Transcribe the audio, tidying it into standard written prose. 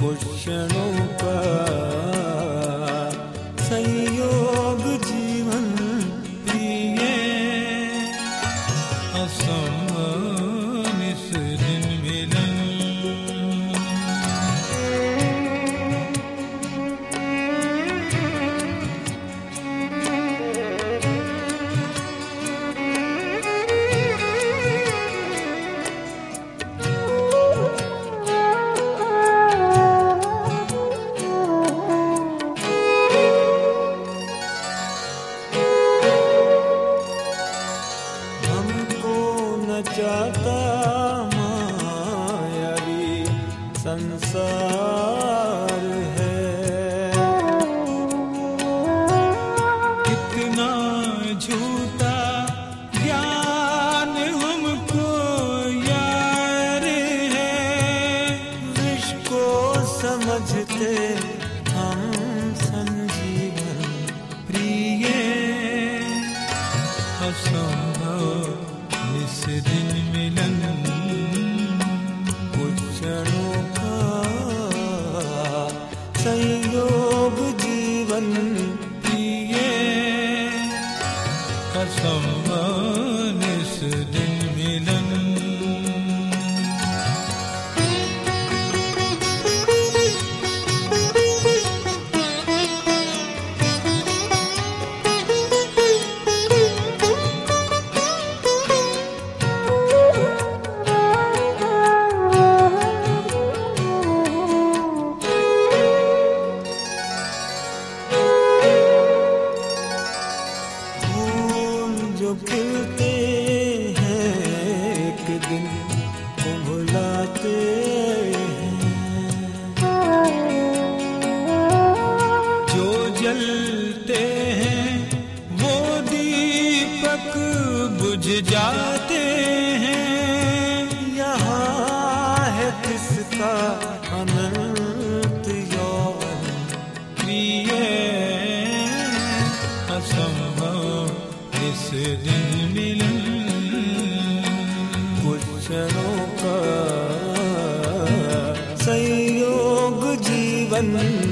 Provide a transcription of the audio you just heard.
कुछ क्षणों का संयोग जीवन प्रिय असंभव इस दिन मिलन। जाता मायावी संसार है, कितना झूठा ज्ञान हमको यार है। विष को समझते हम संजीवन प्रिय असंभव इस दिन मिलन। कुछ क्षणों का संयोग जीवन प्रिय असंभव इस दिन मिलन। जो खिलते हैं एक दिन कुम्हलाते हैं, जो जलते हैं वो दीपक बुझ जाते हैं। यहाँ है किसका अनंत यौवन प्रिय असंभव इस दिन मिलन। कुछ क्षणों का संयोग जीवन